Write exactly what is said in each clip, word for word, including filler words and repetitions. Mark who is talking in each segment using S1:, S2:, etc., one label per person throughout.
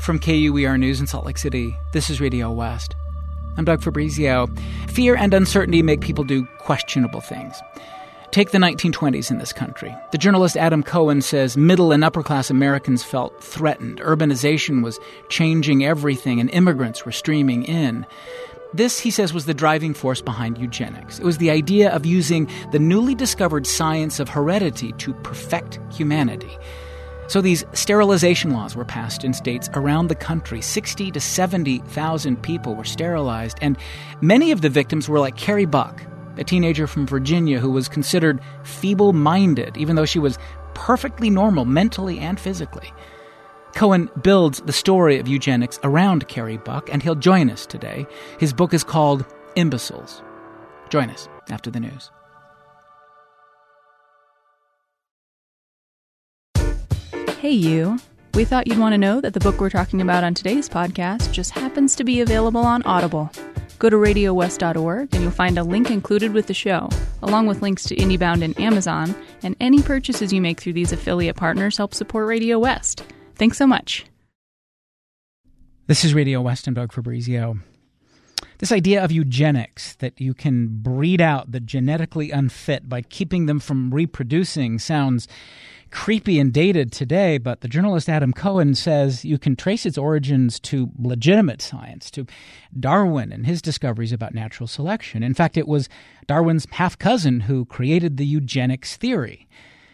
S1: From K U E R News in Salt Lake City, this is Radio West. I'm Doug Fabrizio. Fear and uncertainty make people do questionable things. Take the nineteen twenties in this country. The journalist Adam Cohen says middle and upper-class Americans felt threatened. Urbanization was changing everything, and immigrants were streaming in. This, he says, was the driving force behind eugenics. It was the idea of using the newly discovered science of heredity to perfect humanity. So these sterilization laws were passed in states around the country. sixty to seventy thousand people were sterilized, and many of the victims were like Carrie Buck, a teenager from Virginia who was considered feeble-minded, even though she was perfectly normal mentally and physically. Cohen builds the story of eugenics around Carrie Buck, and he'll join us today. His book is called Imbeciles. Join us after the news.
S2: Hey you, we thought you'd want to know that the book we're talking about on today's podcast just happens to be available on Audible. Go to radio west dot org and you'll find a link included with the show, along with links to IndieBound and Amazon, and any purchases you make through these affiliate partners help support Radio West. Thanks so much.
S1: This is Radio West. I'm Doug Fabrizio. This idea of eugenics, that you can breed out the genetically unfit by keeping them from reproducing, sounds creepy and dated today, but the journalist Adam Cohen says you can trace its origins to legitimate science, to Darwin and his discoveries about natural selection. In fact, it was Darwin's half-cousin who created the eugenics theory.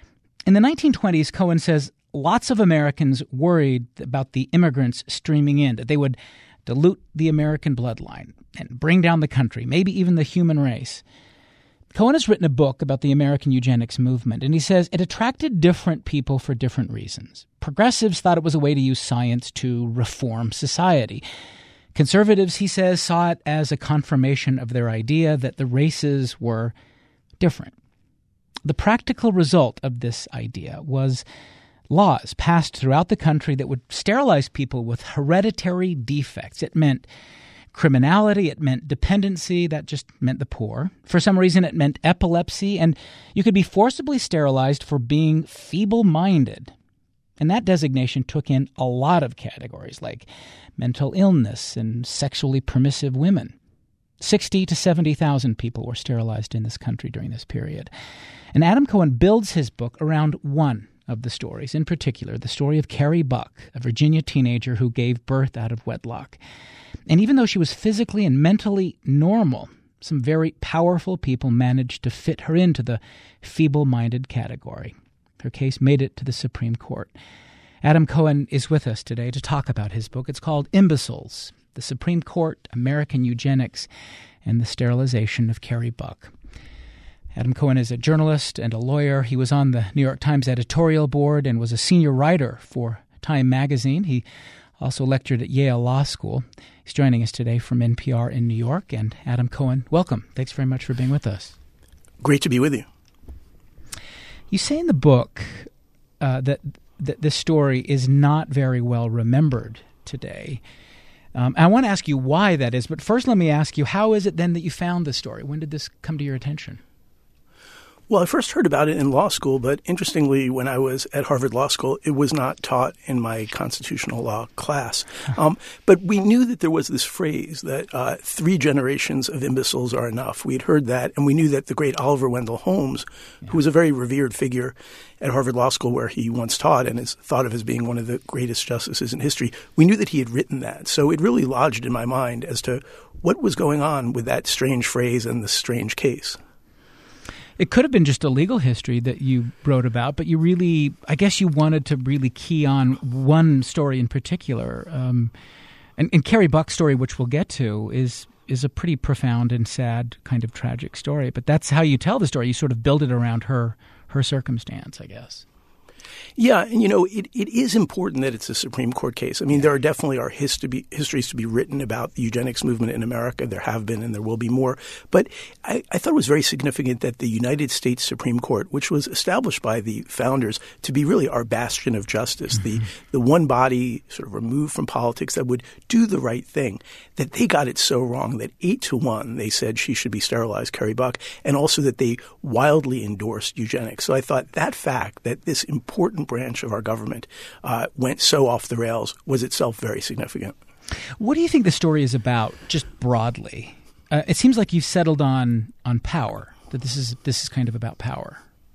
S1: In the nineteen twenties, Cohen says lots of Americans worried about the immigrants streaming in, that they would dilute the American bloodline and bring down the country, maybe even the human race. Cohen has written a book about the American eugenics movement, and he says it attracted different people for different reasons. Progressives thought it was a way to use science to reform society. Conservatives, he says, saw it as a confirmation of their idea that the races were different. The practical result of this idea was laws passed throughout the country that would sterilize people with hereditary defects. It meant criminality, it meant dependency, that just meant the poor. For some reason, it meant epilepsy, and you could be forcibly sterilized for being feeble-minded. And that designation took in a lot of categories, like mental illness and sexually permissive women. sixty to seventy thousand people were sterilized in this country during this period. And Adam Cohen builds his book around one of the stories, in particular, the story of Carrie Buck, a Virginia teenager who gave birth out of wedlock. And even though she was physically and mentally normal, some very powerful people managed to fit her into the feeble-minded category. Her case made it to the Supreme Court. Adam Cohen is with us today to talk about his book. It's called Imbeciles: The Supreme Court, American Eugenics, and the Sterilization of Carrie Buck. Adam Cohen is a journalist and a lawyer. He was on the New York Times editorial board and was a senior writer for Time magazine. He also lectured at Yale Law School. He's joining us today from N P R in New York. And Adam Cohen, welcome. Thanks very much for being with us.
S3: Great to be with you.
S1: You say in the book uh, that, that this story is not very well remembered today. Um, I want to ask you why that is, but first let me ask you, how is it then that you found this story? When did this come to your attention?
S3: Well, I first heard about it in law school, but interestingly, when I was at Harvard Law School, it was not taught in my constitutional law class. Um, but we knew that there was this phrase that uh, three generations of imbeciles are enough. We had heard that, and we knew that the great Oliver Wendell Holmes, yeah. who was a very revered figure at Harvard Law School where he once taught and is thought of as being one of the greatest justices in history, we knew that he had written that. So it really lodged in my mind as to what was going on with that strange phrase and the strange case.
S1: It could have been just a legal history that you wrote about, but you really, I guess you wanted to really key on one story in particular. Um, and, and Carrie Buck's story, which we'll get to, is is a pretty profound and sad kind of tragic story. But that's how you tell the story. You sort of build it around her her circumstance, I guess.
S3: Yeah, and you know, it, it is important that it's a Supreme Court case. I mean, there are definitely are history, histories to be written about the eugenics movement in America. There have been and there will be more. But I, I thought it was very significant that the United States Supreme Court, which was established by the founders to be really our bastion of justice, mm-hmm. the, the one body sort of removed from politics that would do the right thing, that they got it so wrong that eight to one they said she should be sterilized, Carrie Buck, and also that they wildly endorsed eugenics. So I thought that fact, that this important certain branch of our government uh, went so off the rails was itself very significant.
S1: What do you think the story is about, just broadly? Uh, it seems like you've settled on on power, that this is this is kind of about power.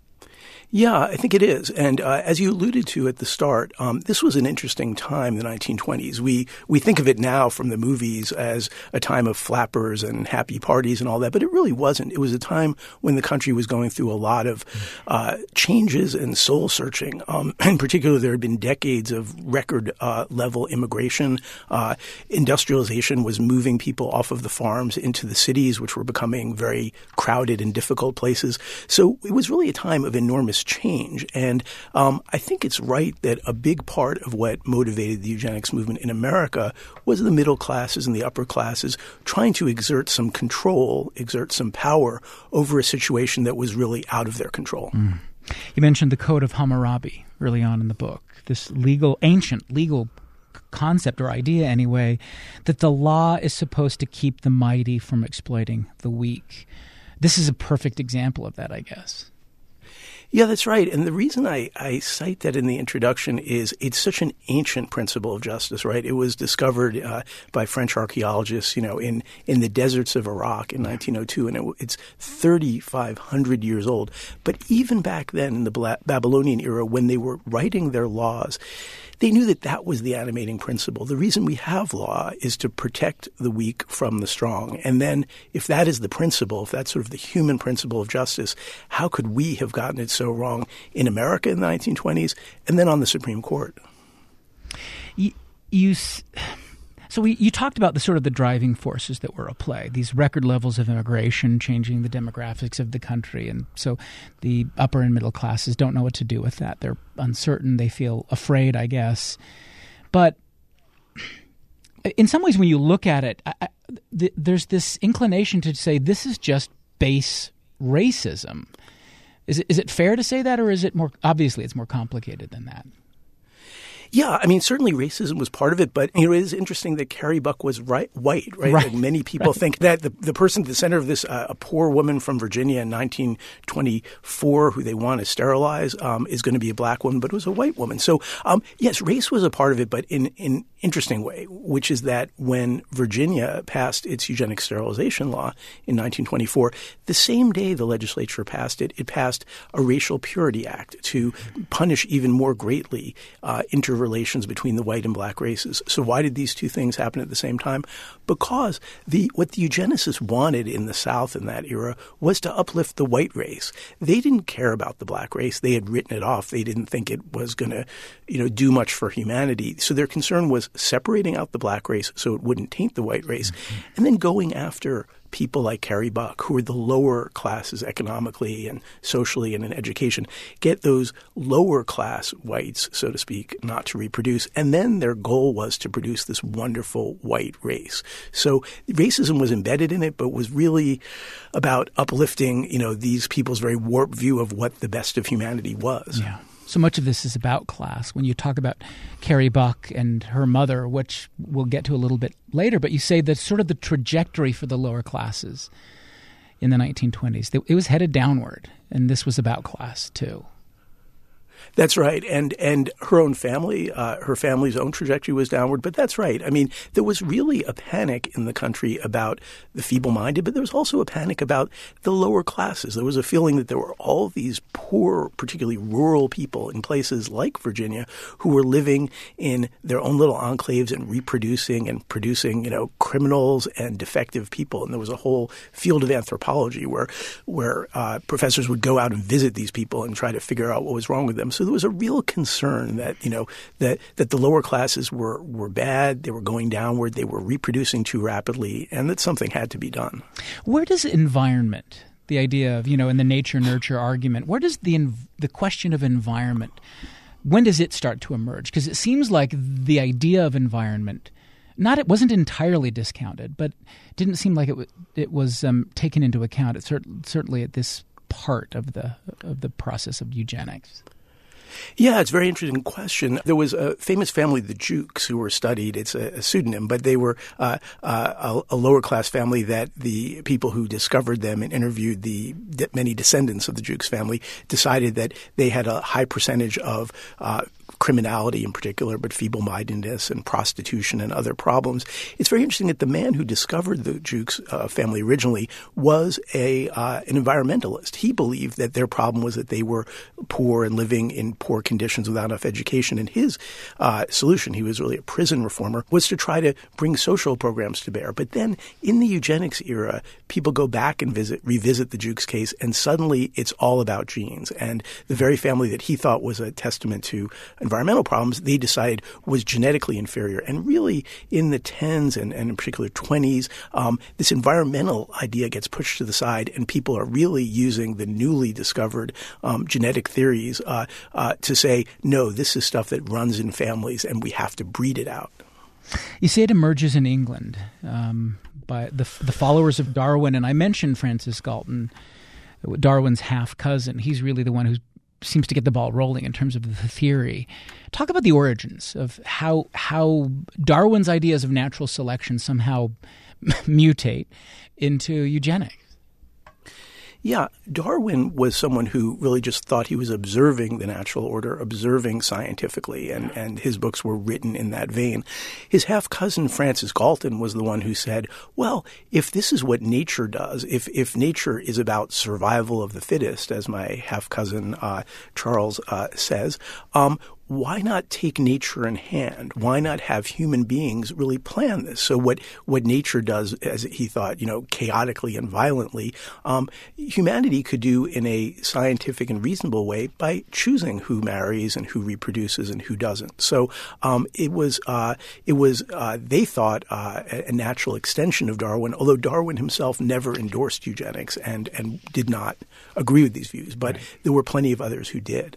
S3: Yeah, I think it is. And uh, as you alluded to at the start, um, this was an interesting time, the nineteen twenties. We we think of it now from the movies as a time of flappers and happy parties and all that, but it really wasn't. It was a time when the country was going through a lot of uh, changes and soul searching. Um, in particular, there had been decades of record uh, level immigration. Uh, industrialization was moving people off of the farms into the cities, which were becoming very crowded and difficult places. So it was really a time of enormous change. And um, I think it's right that a big part of what motivated the eugenics movement in America was the middle classes and the upper classes trying to exert some control, exert some power over a situation that was really out of their control.
S1: Mm. You mentioned the Code of Hammurabi early on in the book, this legal, ancient legal concept or idea anyway, that the law is supposed to keep the mighty from exploiting the weak. This is a perfect example of that, I guess.
S3: Yeah, that's right. And the reason I, I cite that in the introduction is it's such an ancient principle of justice, right? It was discovered uh, by French archaeologists, you know, in, in the deserts of Iraq in nineteen oh two, and it, it's thirty-five hundred years old. But even back then in the Bla- Babylonian era, when they were writing their laws, they knew that that was the animating principle. The reason we have law is to protect the weak from the strong. And then if that is the principle, if that's sort of the human principle of justice, how could we have gotten it so wrong in America in the nineteen twenties and then on the Supreme Court?
S1: You, you so we, you talked about the sort of the driving forces that were at play, these record levels of immigration changing the demographics of the country. And so the upper and middle classes don't know what to do with that. They're uncertain. They feel afraid, I guess. But in some ways, when you look at it, I, I, th- there's this inclination to say this is just base racism. Is it, is it fair to say that, or is it more – obviously it's more complicated than that?
S3: Yeah, I mean, certainly racism was part of it, but you know, it is interesting that Carrie Buck was right, white, right?
S1: right.
S3: Like many people right. think that the, the person at the center of this, uh, a poor woman from Virginia in nineteen twenty-four who they want to sterilize, um, is going to be a black woman, but it was a white woman. So, um, yes, race was a part of it, but in in interesting way, which is that when Virginia passed its eugenic sterilization law in nineteen twenty-four, the same day the legislature passed it, it passed a Racial Purity Act to punish even more greatly uh, interrelations between the white and black races. So why did these two things happen at the same time? Because the what the eugenicists wanted in the South in that era was to uplift the white race. They didn't care about the black race. They had written it off. They didn't think it was going to, you know, do much for humanity. So their concern was separating out the black race so it wouldn't taint the white race, mm-hmm. and then going after people like Carrie Buck, who are the lower classes economically and socially and in education, get those lower class whites, so to speak, not to reproduce. And then their goal was to produce this wonderful white race. So racism was embedded in it, but was really about uplifting, you know, these people's very warped view of what the best of humanity was.
S1: Yeah. So much of this is about class. When you talk about Carrie Buck and her mother, which we'll get to a little bit later, but you say that sort of the trajectory for the lower classes in the nineteen twenties, it was headed downward, and this was about class too.
S3: That's right. And and her own family, uh, her family's own trajectory was downward. But that's right. I mean, there was really a panic in the country about the feeble-minded, but there was also a panic about the lower classes. There was a feeling that there were all these poor, particularly rural people in places like Virginia who were living in their own little enclaves and reproducing and producing, you know, criminals and defective people. And there was a whole field of anthropology where, where uh, professors would go out and visit these people and try to figure out what was wrong with them. So there was a real concern that, you know, that, that the lower classes were, were bad, they were going downward, they were reproducing too rapidly, and that something had to be done. Where does
S1: environment, the idea of, you know, in the nature-nurture argument, where does the the question of environment, when does it start to emerge? Because it seems like the idea of environment, not it wasn't entirely discounted, but didn't seem like it, w- it was um, taken into account, it cert- certainly at this part of the of the process of eugenics.
S3: Yeah, it's a very interesting question. There was a famous family, the Jukes, who were studied. It's a, a pseudonym, but they were uh, uh, a, a lower-class family that the people who discovered them and interviewed the many descendants of the Jukes family decided that they had a high percentage of uh, criminality in particular, but feeble-mindedness and prostitution and other problems. It's very interesting that the man who discovered the Jukes uh, family originally was a uh, an environmentalist. He believed that their problem was that they were poor and living in poor conditions without enough education. And his uh, solution, he was really a prison reformer, was to try to bring social programs to bear. But then in the eugenics era, people go back and visit, revisit the Jukes case, and suddenly it's all about genes. And the very family that he thought was a testament to environmental problems, they decided was genetically inferior. And really in the tens and, and in particular twenties, um, this environmental idea gets pushed to the side, and people are really using the newly discovered um, genetic theories uh, uh, to say, no, this is stuff that runs in families and we have to breed it out.
S1: You say it emerges in England um, by the, the followers of Darwin. And I mentioned Francis Galton, Darwin's half-cousin. He's really the one who seems to get the ball rolling in terms of the theory. Talk about the origins of how how Darwin's ideas of natural selection somehow mutate into eugenics.
S3: Yeah, Darwin was someone who really just thought he was observing the natural order, observing scientifically, and, and his books were written in that vein. His half-cousin Francis Galton was the one who said, well, if this is what nature does, if if nature is about survival of the fittest, as my half-cousin uh, Charles uh, says, um, why not take nature in hand? Why not have human beings really plan this? So what, what nature does, as he thought, you know, chaotically and violently, um, humanity could do in a scientific and reasonable way by choosing who marries and who reproduces and who doesn't. So um, it was, uh, it was uh, they thought, uh, a natural extension of Darwin, although Darwin himself never endorsed eugenics and, and did not agree with these views. But right. There were plenty of others who did.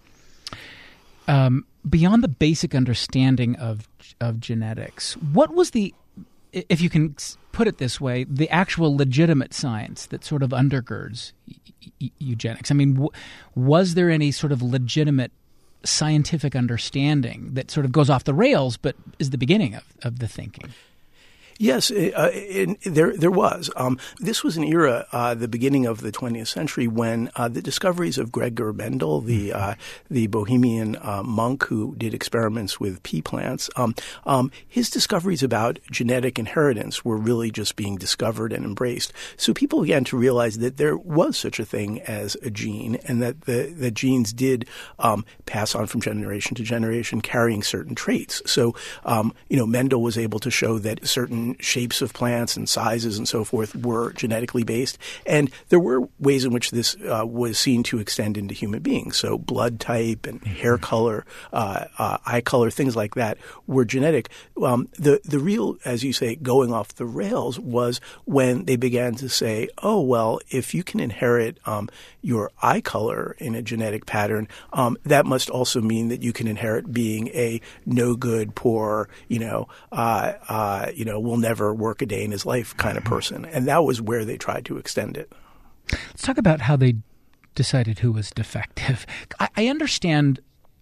S1: Um, beyond the basic understanding of of genetics, what was the, if you can put it this way, the actual legitimate science that sort of undergirds e- eugenics? I mean, w- was there any sort of legitimate scientific understanding that sort of goes off the rails but is the beginning of, of the thinking?
S3: Yes, uh, it, there there was. Um, this was an era, uh, the beginning of the twentieth century, when uh, the discoveries of Gregor Mendel, the uh, the Bohemian uh, monk who did experiments with pea plants, um, um, his discoveries about genetic inheritance were really just being discovered and embraced. So people began to realize that there was such a thing as a gene, and that the, the genes did um, pass on from generation to generation, carrying certain traits. So, um, you know, Mendel was able to show that certain shapes of plants and sizes and so forth were genetically based. And there were ways in which this uh, was seen to extend into human beings. So blood type and hair color, uh, uh, eye color, things like that were genetic. Um, the, the real, as you say, going off the rails was when they began to say, oh, well, if you can inherit um, your eye color in a genetic pattern, um, that must also mean that you can inherit being a no good, poor, you know, uh, uh, you know, will never work a day in his life kind of person. And that was where they tried to extend it.
S1: Let's talk about how they decided who was defective. I, I understand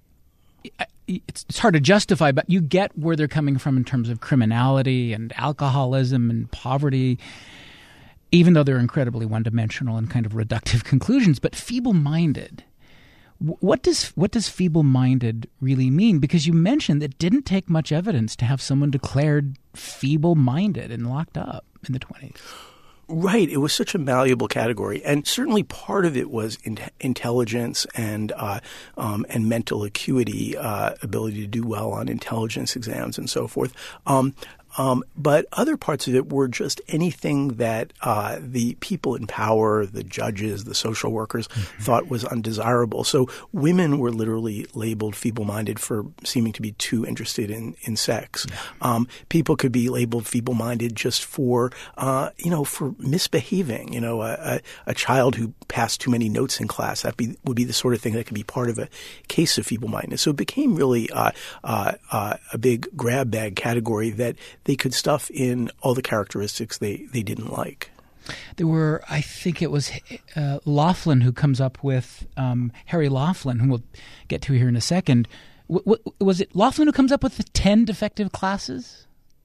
S1: it's, it's hard to justify, but you get where they're coming from in terms of criminality and alcoholism and poverty, even though they're incredibly one-dimensional and kind of reductive conclusions. But feeble-minded, what does what does feeble-minded really mean? Because you mentioned it didn't take much evidence to have someone declared feeble-minded and locked up in the twenties.
S3: Right. It was such a malleable category. And certainly part of it was in- intelligence and uh, um, and mental acuity, uh, ability to do well on intelligence exams and so forth. Um, Um, but other parts of it were just anything that uh, the people in power, the judges, the social workers, mm-hmm. thought was undesirable. So women were literally labeled feeble-minded for seeming to be too interested in, in sex. Yeah. Um, people could be labeled feeble-minded just for, uh, you know, for misbehaving. You know, a, a, a child who passed too many notes in class, that be, would be the sort of thing that could be part of a case of feeble-mindedness. So it became really uh, uh, uh, a big grab bag category that they could stuff in all the characteristics they, they didn't like.
S1: There were, I think it was uh, Laughlin who comes up with um, Harry Laughlin, whom we'll get to here in a second. W- w- was it Laughlin who comes up with the ten defective classes?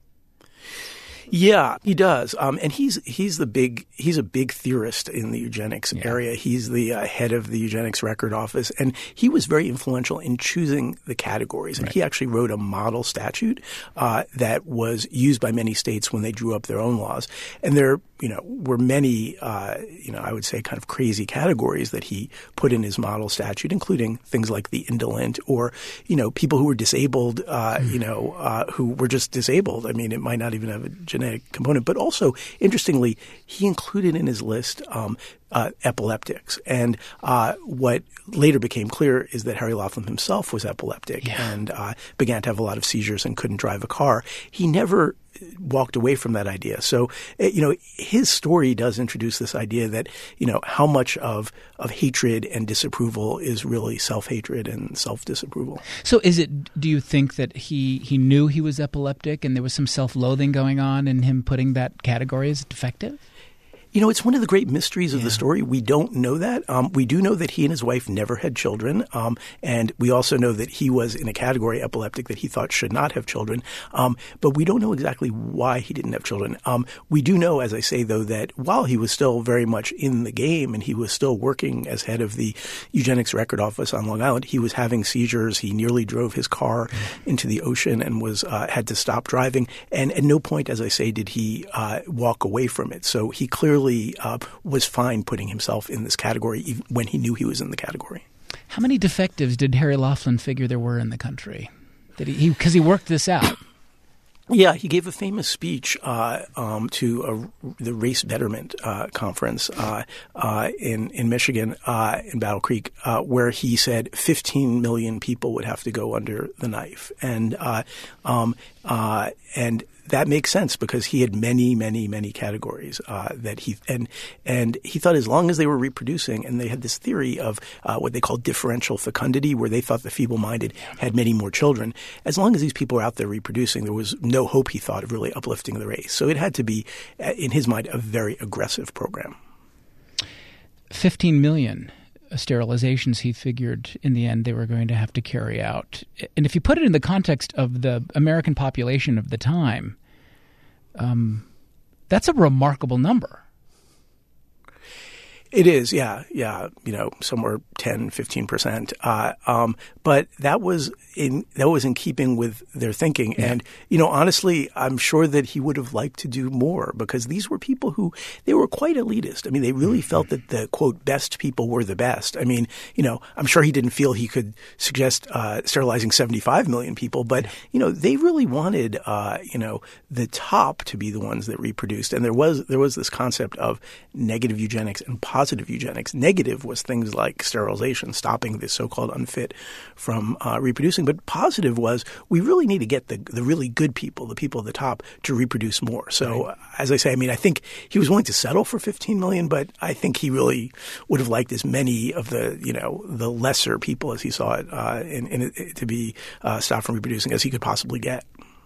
S3: Yeah, he does, um, and he's he's the big he's a big theorist in the eugenics
S1: yeah.
S3: area. He's the uh, head of the eugenics record office, and he was very influential in choosing the categories. And
S1: right.
S3: he actually wrote a model statute uh, that was used by many states when they drew up their own laws. And there, you know, were many, uh, you know, I would say, kind of crazy categories that he put in his model statute, including things like the indolent, or you know, people who were disabled, uh, mm. you know, uh, who were just disabled. I mean, it might not even have a genetic component, but also interestingly, he included in his list um, uh, epileptics. And uh, what later became clear is that Harry Laughlin himself was epileptic
S1: yeah.
S3: and uh, began to have a lot of seizures and couldn't drive a car. He never walked away from that idea. So, you know, his story does introduce this idea that, you know, how much of, of hatred and disapproval is really self-hatred and self-disapproval.
S1: So is it, do you think that he, he knew he was epileptic and there was some self-loathing going on in him putting that category as defective?
S3: You know, it's one of the great mysteries of
S1: yeah.
S3: the story. We don't know that. Um, we do know that he and his wife never had children. Um, and we also know that he was in a category epileptic that he thought should not have children. Um, but we don't know exactly why he didn't have children. Um, we do know, as I say, though, that while he was still very much in the game and he was still working as head of the eugenics record office on Long Island, he was having seizures. He nearly drove his car into the ocean and was uh, had to stop driving. And at no point, as I say, did he uh, walk away from it. So he clearly Uh, was fine putting himself in this category even when he knew he was in the category.
S1: How many defectives did Harry Laughlin figure there were in the country? Did he? Because he, he worked this out.
S3: Yeah, he gave a famous speech uh, um, to a, the Race Betterment uh, Conference uh, uh, in in Michigan, uh, in Battle Creek, uh, where he said fifteen million people would have to go under the knife, and uh, um, uh, and. That makes sense because he had many, many, many categories uh, that he and and he thought as long as they were reproducing, and they had this theory of uh, what they call differential fecundity, where they thought the feeble-minded had many more children. As long as these people were out there reproducing, there was no hope, he thought, of really uplifting the race. So it had to be, in his mind, a very aggressive program.
S1: Fifteen million sterilizations he figured in the end they were going to have to carry out. And if you put it in the context of the American population of the time, um, that's a remarkable number.
S3: It is, yeah, yeah, you know, somewhere ten, fifteen percent. Uh, um, but that was in that was in keeping with their thinking. Yeah. And, you know, honestly, I'm sure that he would have liked to do more because these were people who they were quite elitist. I mean, they really felt that the, quote, best people were the best. I mean, you know, I'm sure he didn't feel he could suggest uh, sterilizing seventy-five million people, but, you know, they really wanted, uh, you know, the top to be the ones that reproduced. And there was there was this concept of negative eugenics and positive Positive eugenics. Negative was things like sterilization, stopping the so-called unfit from uh, reproducing. But positive was we really need to get the the really good people, the people at the top, to reproduce more. So right. uh, as I say, I mean, I think he was willing to settle for fifteen million, but I think he really would have liked as many of the, you know, the lesser people as he saw it, uh, in, in it to be uh, stopped from reproducing as he could possibly get.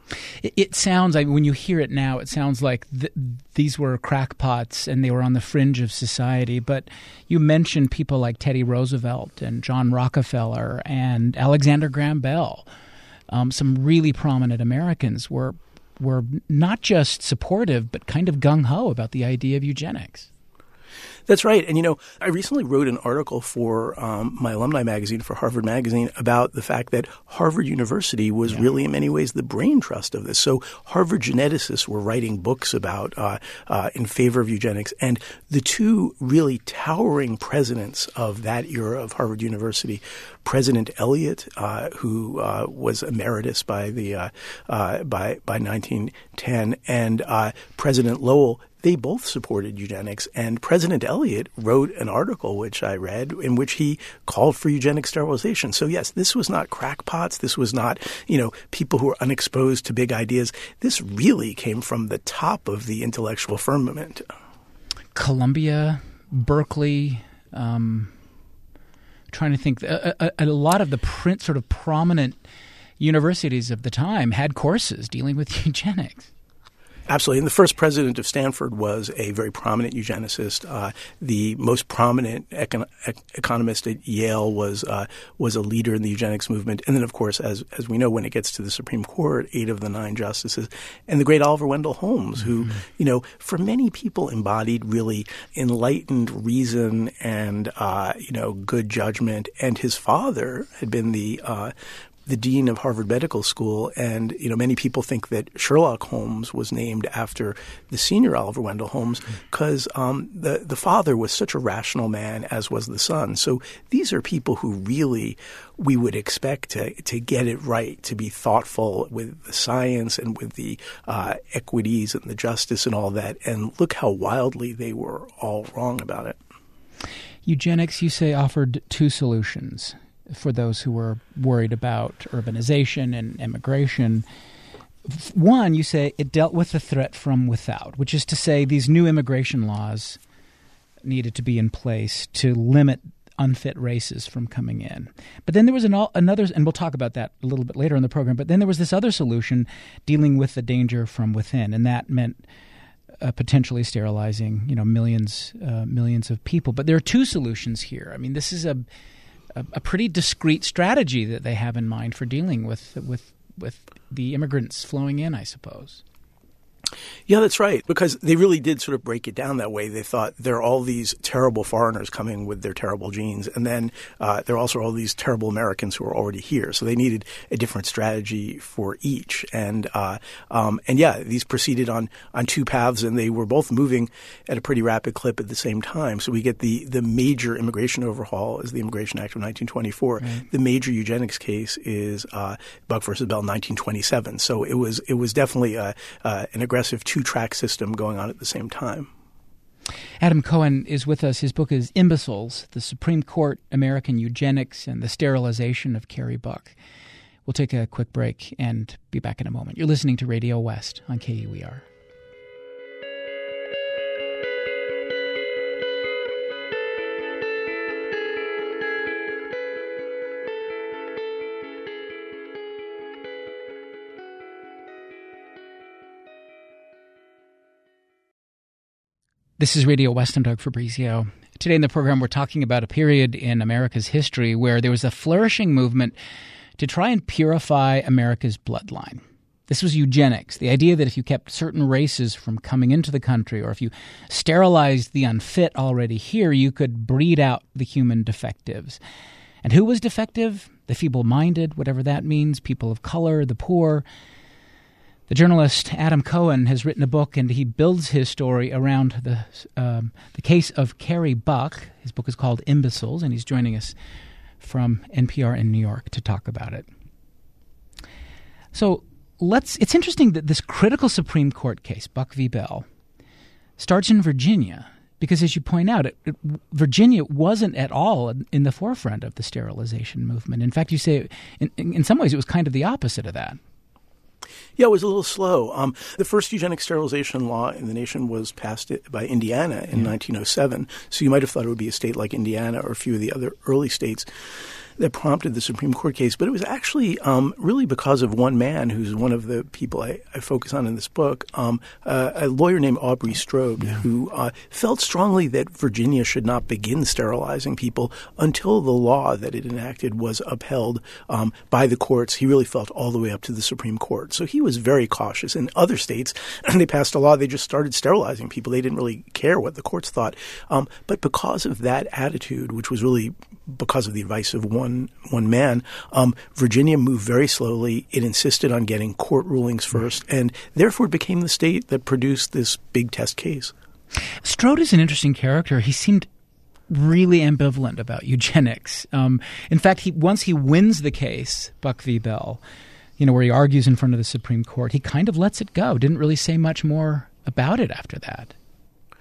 S1: It sounds like when you hear it now, it sounds like th- these were crackpots and they were on the fringe of society. But you mentioned people like Teddy Roosevelt and John Rockefeller and Alexander Graham Bell. Um, some really prominent Americans were were not just supportive, but kind of gung-ho about the idea of eugenics.
S3: That's right. And, you know, I recently wrote an article for um, my alumni magazine, for Harvard Magazine, about the fact that Harvard University was yeah. really in many ways the brain trust of this. So Harvard geneticists were writing books about uh, uh, in favor of eugenics. And the two really towering presidents of that era of Harvard University, President Eliot, uh, who uh, was emeritus by the uh, uh, by by nineteen ten, and uh, President Lowell, they both supported eugenics. And President Eliot wrote an article, which I read, in which he called for eugenic sterilization. So, yes, this was not crackpots. This was not, you know, people who were unexposed to big ideas. This really came from the top of the intellectual firmament.
S1: Columbia, Berkeley, um, trying to think, a, a, a lot of the print sort of prominent universities of the time had courses dealing with eugenics.
S3: Absolutely. And the first president of Stanford was a very prominent eugenicist. Uh, the most prominent econ- ec- economist at Yale was uh, was a leader in the eugenics movement. And then, of course, as as we know, when it gets to the Supreme Court, eight of the nine justices, and the great Oliver Wendell Holmes, who, mm-hmm. you know, for many people embodied really enlightened reason and, uh, you know, good judgment. And his father had been the uh, the dean of Harvard Medical School, and you know many people think that Sherlock Holmes was named after the senior Oliver Wendell Holmes because um, the the father was such a rational man, as was the son. So these are people who really we would expect to to get it right, to be thoughtful with the science and with the uh, equities and the justice and all that. And look how wildly they were all wrong about it.
S1: Eugenics, you say, offered two solutions for those who were worried about urbanization and immigration. One, you say, it dealt with the threat from without, which is to say these new immigration laws needed to be in place to limit unfit races from coming in. But then there was an, another, and we'll talk about that a little bit later in the program, but then there was this other solution dealing with the danger from within, and that meant Uh, potentially sterilizing, you know, millions, uh, millions of people. But there are two solutions here. I mean, this is a, a a pretty discreet strategy that they have in mind for dealing with with with the immigrants flowing in, I suppose.
S3: Yeah, that's right, because they really did sort of break it down that way. They thought there are all these terrible foreigners coming with their terrible genes, and then uh, there are also all these terrible Americans who are already here. So they needed a different strategy for each. And uh, um, and yeah, these proceeded on, on two paths, and they were both moving at a pretty rapid clip at the same time. So we get the, the major immigration overhaul is the Immigration Act of nineteen twenty-four. Right. The major eugenics case is uh, Buck versus Bell, nineteen twenty-seven. So it was it was definitely a, uh, an aggressive two-track system going on at the same time.
S1: Adam Cohen is with us. His book is Imbeciles, The Supreme Court, American Eugenics, and the Sterilization of Carrie Buck. We'll take a quick break and be back in a moment. You're listening to Radio West on K U E R. This is Radio West. I'm Doug Fabrizio. Today in the program, we're talking about a period in America's history where there was a flourishing movement to try and purify America's bloodline. This was eugenics, the idea that if you kept certain races from coming into the country, or if you sterilized the unfit already here, you could breed out the human defectives. And who was defective? The feeble-minded, whatever that means, people of color, the poor. The journalist Adam Cohen has written a book, and he builds his story around the um, the case of Carrie Buck. His book is called Imbeciles, and he's joining us from N P R in New York to talk about it. So let's. It's interesting that this critical Supreme Court case, Buck v. Bell, starts in Virginia because, as you point out, it, it, Virginia wasn't at all in the forefront of the sterilization movement. In fact, you say in, in some ways it was kind of the opposite of that.
S3: Yeah, it was a little slow. Um, the first eugenic sterilization law in the nation was passed by Indiana in yeah. nineteen oh seven. So you might have thought it would be a state like Indiana or a few of the other early states that prompted the Supreme Court case. But it was actually um, really because of one man who's one of the people I, I focus on in this book, um, uh, a lawyer named Aubrey Strode, yeah. who uh, felt strongly that Virginia should not begin sterilizing people until the law that it enacted was upheld um, by the courts. He really felt all the way up to the Supreme Court. So he was very cautious. In other states, they passed a law, they just started sterilizing people. They didn't really care what the courts thought. Um, but because of that attitude, which was really because of the advice of one one man, um, Virginia moved very slowly. It insisted on getting court rulings first, and therefore it became the state that produced this big test case.
S1: Strode is an interesting character. He seemed really ambivalent about eugenics. Um, in fact, he once he wins the case, Buck v. Bell, you know, where he argues in front of the Supreme Court, he kind of lets it go. Didn't really say much more about it after that.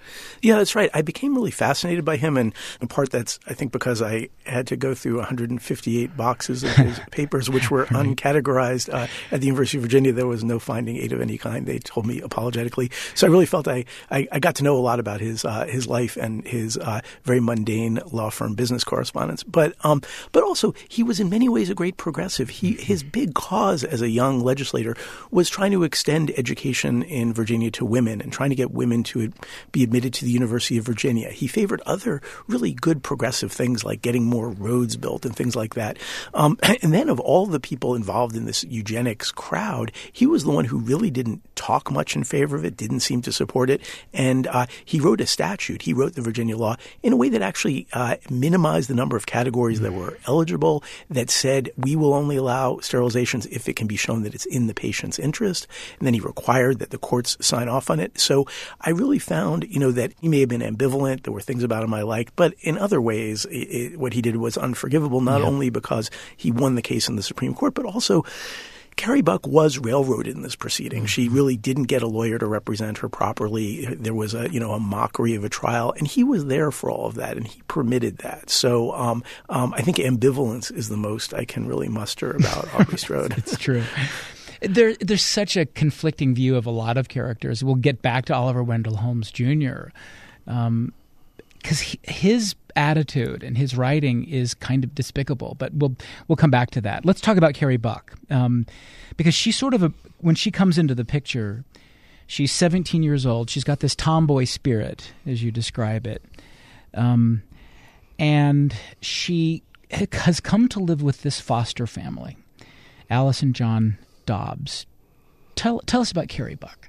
S3: Yeah, that's right. I became really fascinated by him, and in part that's, I think, because I had to go through one hundred fifty-eight boxes of his papers, which were right. uncategorized. Uh, at the University of Virginia, there was no finding aid of any kind. They told me apologetically. So I really felt I, I, I got to know a lot about his uh, his life and his uh, very mundane law firm business correspondence. But um, but also, he was in many ways a great progressive. He His big cause as a young legislator was trying to extend education in Virginia to women and trying to get women to be admitted to the University of Virginia. He favored other really good progressive things like getting more roads built and things like that. Um, and then of all the people involved in this eugenics crowd, he was the one who really didn't talk much in favor of it, didn't seem to support it. And uh, he wrote a statute. He wrote the Virginia law in a way that actually uh, minimized the number of categories that were eligible, that said we will only allow sterilizations if it can be shown that it's in the patient's interest. And then he required that the courts sign off on it. So I really found, you know, that he may have been ambivalent. There were things about him I liked, but in other ways, it, it, what he did was unforgivable, not yeah. only because he won the case in the Supreme Court, but also Carrie Buck was railroaded in this proceeding. Mm-hmm. She really didn't get a lawyer to represent her properly. There was a, you know, a mockery of a trial, and he was there for all of that, and he permitted that. So um, um, I think ambivalence is the most I can really muster about Aubrey Strode.
S1: It's true. There, there's such a conflicting view of a lot of characters. We'll get back to Oliver Wendell Holmes Junior Um, because his attitude and his writing is kind of despicable, but we'll we'll come back to that. Let's talk about Carrie Buck, um, because she's sort of a when she comes into the picture, she's seventeen years old. She's got this tomboy spirit, as you describe it, um, and she has come to live with this foster family, Alice and John Dobbs. Tell tell us about Carrie Buck.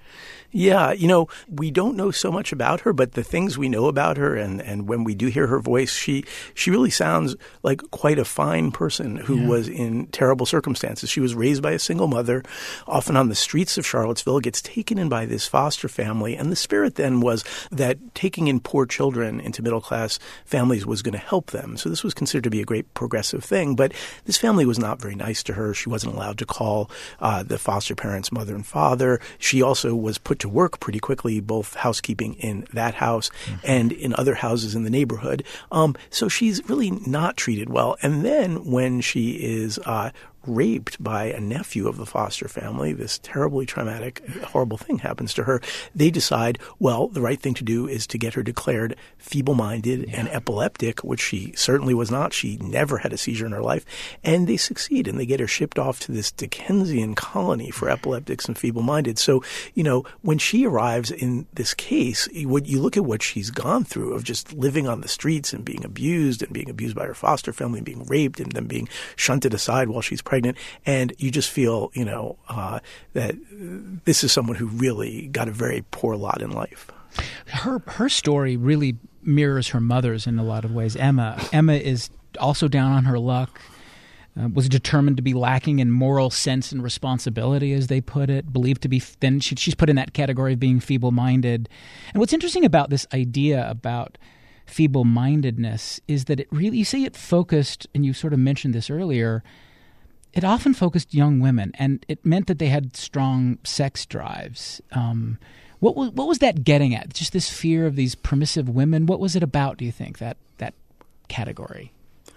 S3: Yeah, you know, we don't know so much about her, but the things we know about her and, and when we do hear her voice, she she really sounds like quite a fine person who yeah. was in terrible circumstances. She was raised by a single mother, often on the streets of Charlottesville, gets taken in by this foster family. And the spirit then was that taking in poor children into middle-class families was going to help them. So this was considered to be a great progressive thing. But this family was not very nice to her. She wasn't allowed to call uh, the foster parents mother and father. She also was put to work pretty quickly, both housekeeping in that house mm-hmm. and in other houses in the neighborhood. Um, so she's really not treated well. And then when she is uh, raped by a nephew of the foster family, this terribly traumatic, horrible thing happens to her, they decide, well, the right thing to do is to get her declared feeble-minded yeah. and epileptic, which she certainly was not. She never had a seizure in her life. And they succeed, and they get her shipped off to this Dickensian colony for epileptics and feeble-minded. So, you know, when she arrives in this case, when you look at what she's gone through of just living on the streets and being abused and being abused by her foster family and being raped and then being shunted aside while she's pregnant, and you just feel, you know, uh, that this is someone who really got a very poor lot in life.
S1: Her her story really mirrors her mother's in a lot of ways. Emma Emma is also down on her luck, uh, was determined to be lacking in moral sense and responsibility, as they put it, believed to be then she, she's put in that category of being feeble-minded. And what's interesting about this idea about feeble-mindedness is that it really, you say it focused, and you sort of mentioned this earlier, it often focused young women, and it meant that they had strong sex drives. Um, what was what was that getting at? Just this fear of these permissive women? What was it about, do you think, that that category?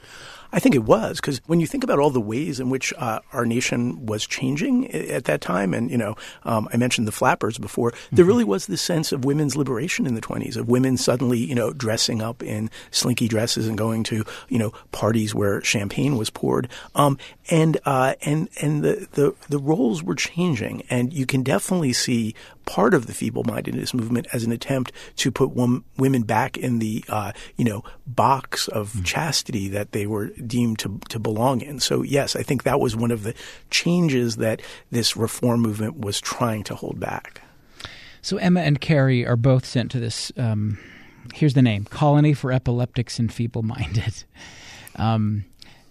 S3: I think it was, because when you think about all the ways in which uh, our nation was changing at that time, and, you know, um, I mentioned the flappers before, mm-hmm. there really was this sense of women's liberation in the twenties, of women suddenly, you know, dressing up in slinky dresses and going to, you know, parties where champagne was poured. Um, and uh, and and the, the, the roles were changing, and you can definitely see part of the feeble-mindedness movement as an attempt to put wom- women back in the, uh, you know, box of mm-hmm. chastity that they were deemed to, to belong in. So, yes, I think that was one of the changes that this reform movement was trying to hold back.
S1: So Emma and Carrie are both sent to this, um, here's the name, Colony for Epileptics and Feeble-Minded. Um,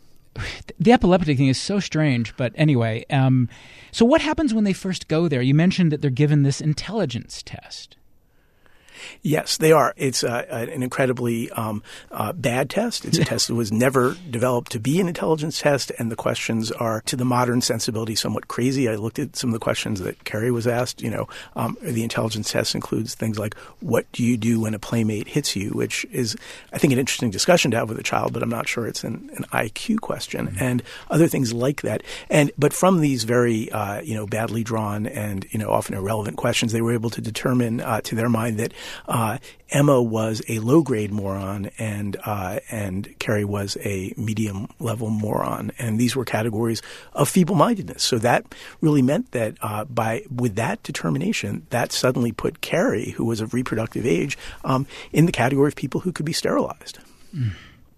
S1: the epileptic thing is so strange, but anyway, um, so what happens when they first go there? You mentioned that they're given this intelligence test.
S3: Yes, they are. It's uh, an incredibly um, uh, bad test. It's a test that was never developed to be an intelligence test, and the questions are, to the modern sensibility, somewhat crazy. I looked at some of the questions that Carrie was asked. You know, um, the intelligence test includes things like, what do you do when a playmate hits you, which is, I think, an interesting discussion to have with a child, but I'm not sure it's an, an I Q question, mm-hmm. and other things like that. And but from these very, uh, you know, badly drawn and, you know, often irrelevant questions, they were able to determine uh, to their mind that Uh, Emma was a low-grade moron, and uh, and Carrie was a medium-level moron, and these were categories of feeble-mindedness. So that really meant that uh, by with that determination, that suddenly put Carrie, who was of reproductive age, um, in the category of people who could be sterilized.
S1: Mm.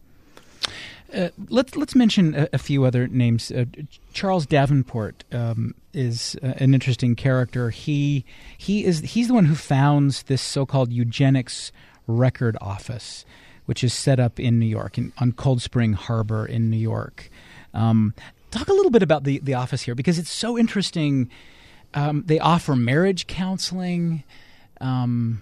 S1: Uh, let's let's mention a, a few other names. Uh, Charles Davenport um, is uh, an interesting character. He he is he's the one who founds this so-called eugenics record office, which is set up in New York, in, on Cold Spring Harbor in New York. Um, talk a little bit about the the office here, because it's so interesting. Um, they offer marriage counseling. Um,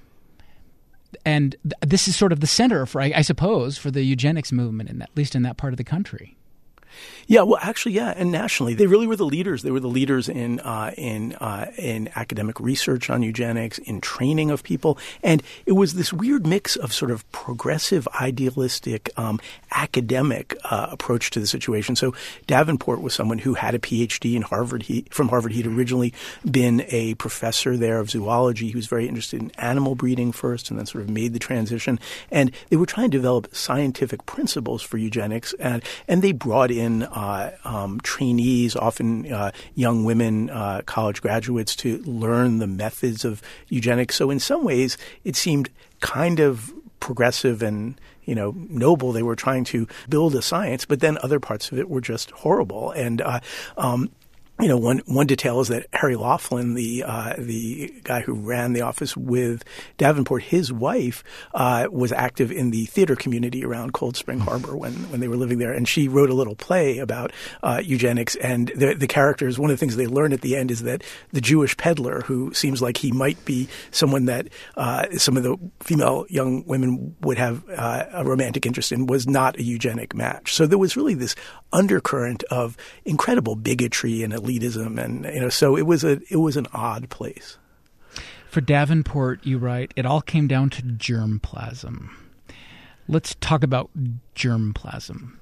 S1: And th- this is sort of the center, for, I, I suppose, for the eugenics movement, in that, at least in that part of the country.
S3: Yeah, well, actually, yeah, and nationally, they really were the leaders. They were the leaders in uh, in uh, in academic research on eugenics, in training of people, and it was this weird mix of sort of progressive, idealistic, um, academic uh, approach to the situation. So Davenport was someone who had a P H D in Harvard. He from Harvard. He'd originally been a professor there of zoology. He was very interested in animal breeding first, and then sort of made the transition. And they were trying to develop scientific principles for eugenics, and and they brought in in uh, um, trainees, often uh, young women, uh, college graduates, to learn the methods of eugenics. So in some ways, it seemed kind of progressive and, you know, noble. They were trying to build a science, but then other parts of it were just horrible. And uh, um, You know, one one detail is that Harry Laughlin, the uh, the guy who ran the office with Davenport, his wife uh, was active in the theater community around Cold Spring Harbor when, when they were living there, and she wrote a little play about uh, eugenics. And the the characters, one of the things they learn at the end is that the Jewish peddler, who seems like he might be someone that uh, some of the female young women would have uh, a romantic interest in, was not a eugenic match. So there was really this undercurrent of incredible bigotry and elitism, and you know, so it was a it was an odd place.
S1: For Davenport, you write, it all came down to germplasm. Let's talk about germplasm.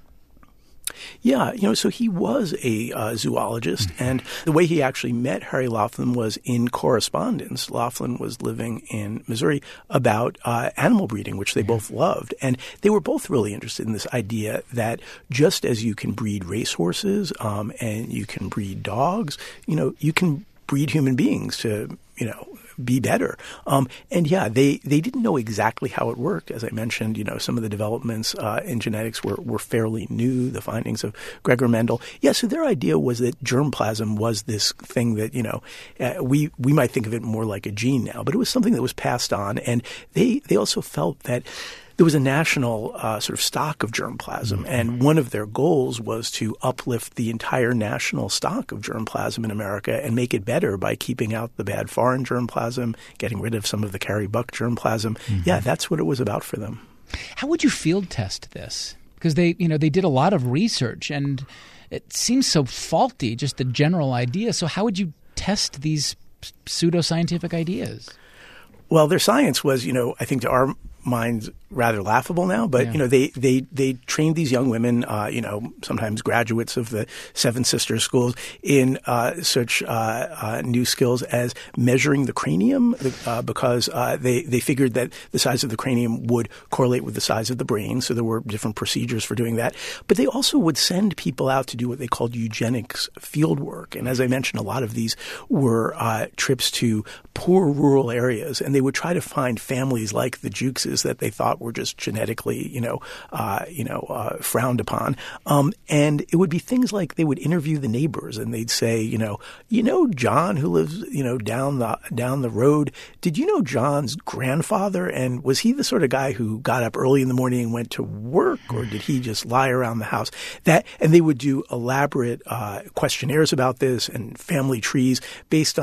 S3: Yeah, you know, so he was a uh, zoologist, mm-hmm. and the way he actually met Harry Laughlin was in correspondence. Laughlin was living in Missouri about uh, animal breeding, which they yeah. both loved. And they were both really interested in this idea that just as you can breed racehorses um, and you can breed dogs, you know, you can breed human beings to, you know, be better. Um, and yeah, they, they didn't know exactly how it worked. As I mentioned, you know, some of the developments uh, in genetics were, were fairly new, the findings of Gregor Mendel. Yeah, so their idea was that germplasm was this thing that, you know, uh, we, we might think of it more like a gene now, but it was something that was passed on. And they, they also felt that there was a national uh, sort of stock of germplasm, and one of their goals was to uplift the entire national stock of germplasm in America and make it better by keeping out the bad foreign germplasm, getting rid of some of the Carrie Buck germplasm. Mm-hmm. Yeah, that's what it was about for them.
S1: How would you field test this? Because they, you know, they did a lot of research, and it seems so faulty, just the general idea. So how would you test these pseudoscientific ideas?
S3: Well, their science was, you know, I think to our minds rather laughable now, but yeah. you know, they they they trained these young women, uh, you know, sometimes graduates of the Seven Sisters schools, in uh, such uh, uh, new skills as measuring the cranium, uh, because uh, they they figured that the size of the cranium would correlate with the size of the brain. So there were different procedures for doing that. But they also would send people out to do what they called eugenics field work. And as I mentioned, a lot of these were uh, trips to poor rural areas, and they would try to find families like the Jukeses that they thought were just genetically, you know, uh, you know, uh, frowned upon. Um, and it would be things like they would interview the neighbors, and they'd say, you know, you know, John who lives, you know, down the down the road. Did you know John's grandfather? And was he the sort of guy who got up early in the morning and went to work, or did he just lie around the house? That, and they would do elaborate uh, questionnaires about this and family trees based on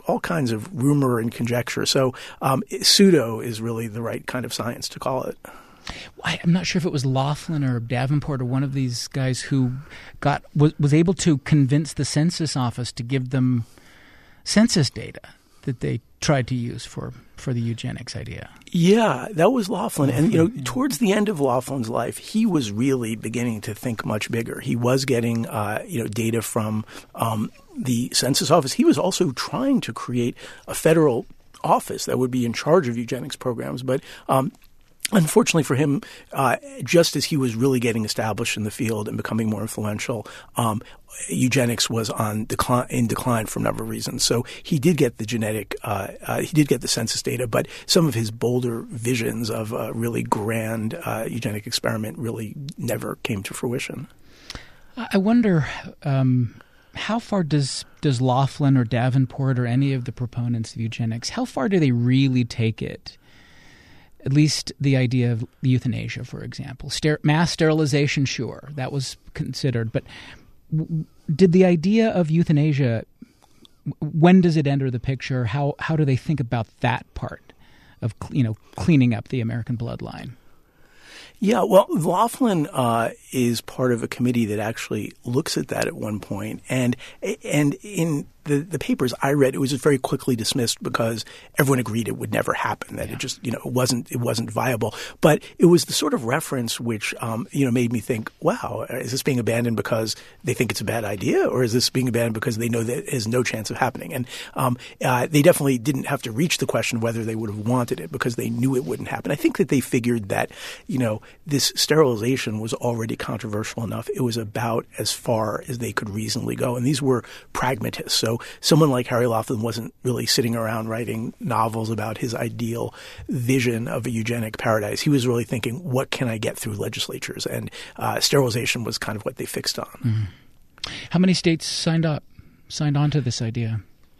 S3: all kinds of rumor and conjecture. So um, pseudo is really the right kind of science to call it.
S1: I'm not sure if it was Laughlin or Davenport or one of these guys who got was, was able to convince the census office to give them census data that they tried to use for, for the eugenics idea.
S3: Yeah, that was Laughlin. And, you know, yeah. towards the end of Laughlin's life, he was really beginning to think much bigger. He was getting, uh, you know, data from um, the census office. He was also trying to create a federal office that would be in charge of eugenics programs. But um, unfortunately for him, uh, just as he was really getting established in the field and becoming more influential, um, eugenics was on decline, in decline for a number of reasons. So he did get the genetic, uh, uh, he did get the census data, but some of his bolder visions of a really grand uh, eugenic experiment really never came to fruition.
S1: I wonder um, how far does does Laughlin or Davenport or any of the proponents of eugenics, how far do they really take it? At least the idea of euthanasia, for example. Ster- mass sterilization, sure, that was considered. But w- did the idea of euthanasia, when does it enter the picture? How how do they think about that part of, you know, cleaning up the American bloodline?
S3: Yeah, well, Laughlin uh, is part of a committee that actually looks at that at one point, and and in the the papers I read, it was just very quickly dismissed because everyone agreed it would never happen, that yeah. it just, you know, it wasn't it wasn't viable. But it was the sort of reference which, um, you know, made me think, wow, is this being abandoned because they think it's a bad idea, or is this being abandoned because they know that it has no chance of happening? And um, uh, they definitely didn't have to reach the question of whether they would have wanted it because they knew it wouldn't happen. I think that they figured that, you know, this sterilization was already controversial enough. It was about as far as they could reasonably go. And these were pragmatists. So someone like Harry Laughlin wasn't really sitting around writing novels about his ideal vision of a eugenic paradise. He was really thinking, what can I get through legislatures? And uh, sterilization was kind of what they fixed on.
S1: Mm-hmm. How many states signed up, signed on to this idea?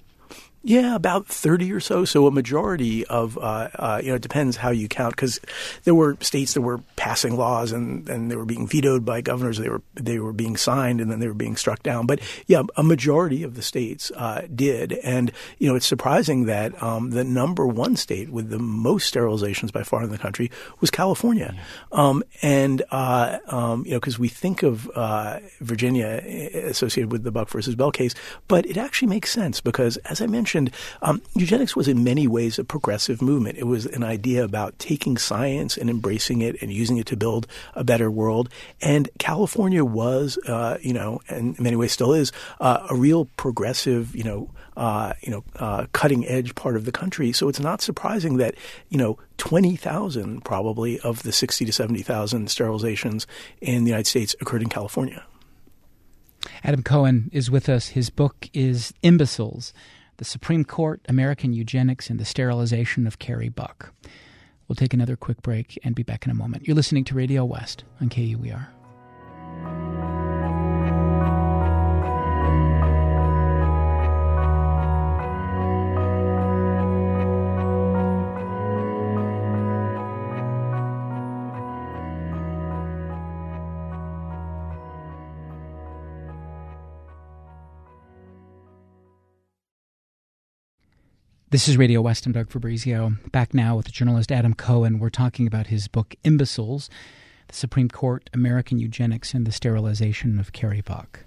S3: Yeah, about thirty or so. So a majority of, uh, uh, you know, it depends how you count, because there were states that were passing laws and, and they were being vetoed by governors. They were they were being signed and then they were being struck down. But yeah, a majority of the states uh, did. And, you know, it's surprising that um, the number one state with the most sterilizations by far in the country was California. Yeah. Um, and, uh, um, you know, because we think of uh, Virginia associated with the Buck versus Bell case, but it actually makes sense because, as I mentioned, Um, eugenics was in many ways a progressive movement. It was an idea about taking science and embracing it and using it to build a better world. And California was, uh, you know, and in many ways still is, uh, a real progressive, you know, uh, you know, uh, cutting edge part of the country. So it's not surprising that, you know, twenty thousand probably of the sixty to seventy thousand sterilizations in the United States occurred in California.
S1: Adam Cohen is with us. His book is Imbeciles: The Supreme Court, American Eugenics, and the Sterilization of Carrie Buck. We'll take another quick break and be back in a moment. You're listening to Radio West on K U E R. This is Radio West. I'm Doug Fabrizio. Back now with the journalist Adam Cohen. We're talking about his book, Imbeciles: The Supreme Court, American Eugenics, and the Sterilization of Carrie Buck.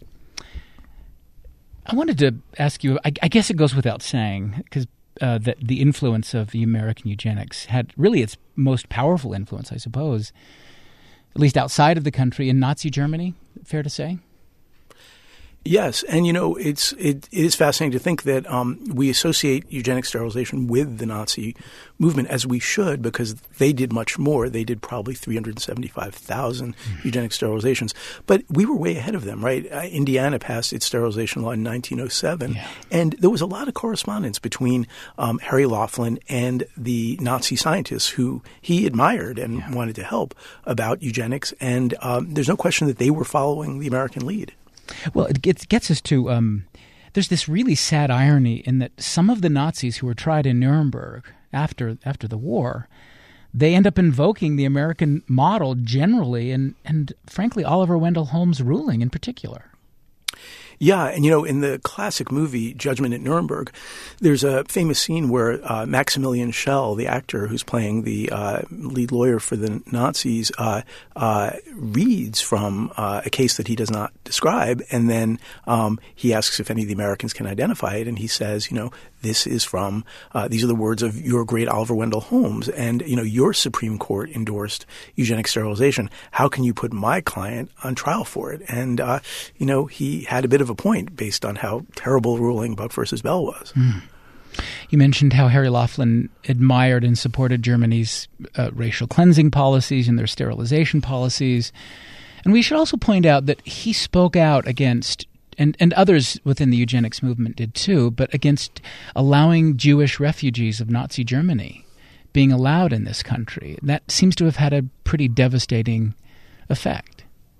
S1: I wanted to ask you, I, I guess it goes without saying, because uh, that the influence of the American eugenics had really its most powerful influence, I suppose, at least outside of the country, in Nazi Germany, fair to say?
S3: Yes, and you know it's it, it is fascinating to think that um, we associate eugenic sterilization with the Nazi movement, as we should, because they did much more. They did probably three hundred seventy-five thousand mm-hmm. eugenic sterilizations, but we were way ahead of them, right? Uh, Indiana passed its sterilization law in nineteen oh seven, yeah. and there was a lot of correspondence between um, Harry Laughlin and the Nazi scientists who he admired and yeah. wanted to help about eugenics, and um, there's no question that they were following the American lead.
S1: Well, it gets, gets us to um, – there's this really sad irony in that some of the Nazis who were tried in Nuremberg after after the war, they end up invoking the American model generally and, and frankly, Oliver Wendell Holmes' ruling in particular.
S3: Yeah, and you know, in the classic movie Judgment at Nuremberg, there's a famous scene where uh, Maximilian Schell, the actor who's playing the uh, lead lawyer for the Nazis, uh, uh, reads from uh, a case that he does not describe, and then um, he asks if any of the Americans can identify it, and he says, you know, this is from, uh, these are the words of your great Oliver Wendell Holmes, and, you know, your Supreme Court endorsed eugenic sterilization. How can you put my client on trial for it? And, uh, you know, he had a bit of a point based on how terrible ruling Buck versus Bell was.
S1: Mm. You mentioned how Harry Laughlin admired and supported Germany's uh, racial cleansing policies and their sterilization policies. And we should also point out that he spoke out against And, and others within the eugenics movement did too, but against allowing Jewish refugees of Nazi Germany being allowed in this country. That seems to have had a pretty devastating effect.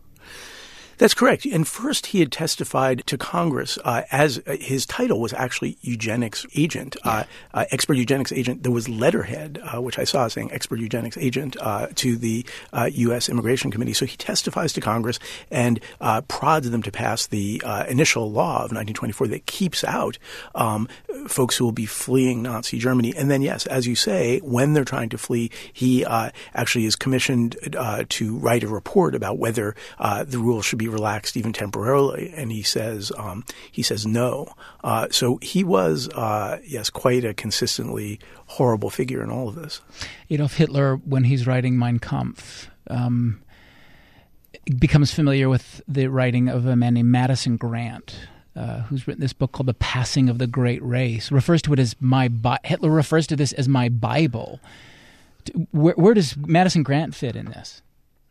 S3: That's correct. And first, he had testified to Congress uh, as uh, his title was actually eugenics agent, uh, uh, expert eugenics agent. There was letterhead, uh, which I saw saying expert eugenics agent uh, to the uh, U S Immigration Committee. So he testifies to Congress and uh, prods them to pass the uh, initial law of nineteen twenty-four that keeps out um, folks who will be fleeing Nazi Germany. And then, yes, as you say, when they're trying to flee, he uh, actually is commissioned uh, to write a report about whether uh, the rules should be relaxed even temporarily, and he says um, he says no. Uh, so he was, uh, yes, quite a consistently horrible figure in all of this.
S1: Adolf Hitler, when he's writing Mein Kampf, um, becomes familiar with the writing of a man named Madison Grant, uh, who's written this book called The Passing of the Great Race. Refers to it as my Bi- Hitler refers to this as my Bible. Where, where does Madison Grant fit in this?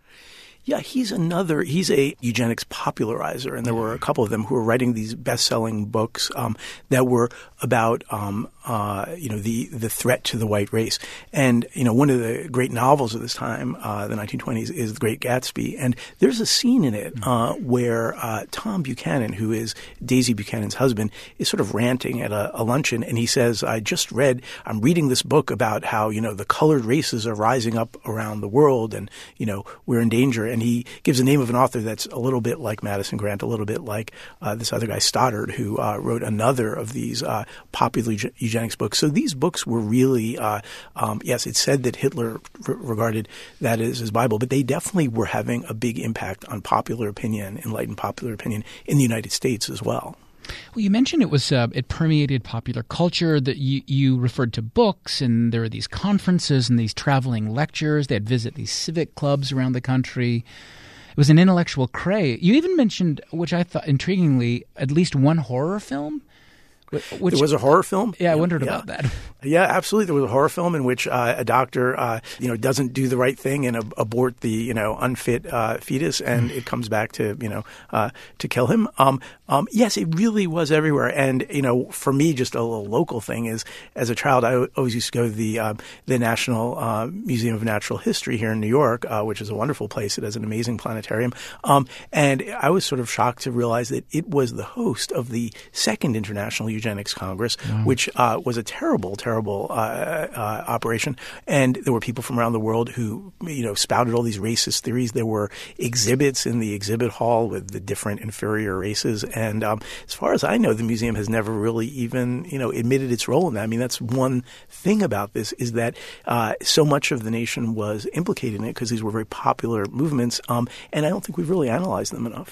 S3: Yeah, he's another – he's a eugenics popularizer, and there were a couple of them who were writing these best-selling books um, that were about um, uh, you know, the, the threat to the white race. And, you know, one of the great novels of this time, uh, the nineteen twenties, is The Great Gatsby. And there's a scene in it uh, where uh, Tom Buchanan, who is Daisy Buchanan's husband, is sort of ranting at a, a luncheon, and he says, I just read – I'm reading this book about how, you know, the colored races are rising up around the world and, you know, we're in danger. And he gives the name of an author that's a little bit like Madison Grant, a little bit like uh, this other guy, Stoddard, who uh, wrote another of these uh, popular eugenics books. So these books were really, uh, um, yes, it said that Hitler re- regarded that as his Bible, but they definitely were having a big impact on popular opinion, enlightened popular opinion in the United States as well.
S1: Well, you mentioned it was uh, it permeated popular culture. That you, you referred to books, and there were these conferences and these traveling lectures. They'd visit these civic clubs around the country. It was an intellectual craze. You even mentioned, which I thought intriguingly, at least one horror film.
S3: Which, there was a horror film?
S1: Yeah, I wondered
S3: yeah.
S1: about that.
S3: Yeah, absolutely. There was a horror film in which uh, a doctor, uh, you know, doesn't do the right thing and ab- abort the, you know, unfit uh, fetus, and it comes back to, you know, uh, to kill him. Um, um, yes, it really was everywhere. And, you know, for me, just a little local thing is, as a child, I always used to go to the uh, the National uh, Museum of Natural History here in New York, uh, which is a wonderful place. It has an amazing planetarium. Um, and I was sort of shocked to realize that it was the host of the Second International Eugenics Congress, wow. which uh, was a terrible, terrible uh, uh, operation. And there were people from around the world who, you know, spouted all these racist theories. There were exhibits in the exhibit hall with the different inferior races. And um, as far as I know, the museum has never really even, you know, admitted its role in that. I mean, that's one thing about this is that uh, so much of the nation was implicated in it because these were very popular movements. Um, and I don't think we've really analyzed them enough.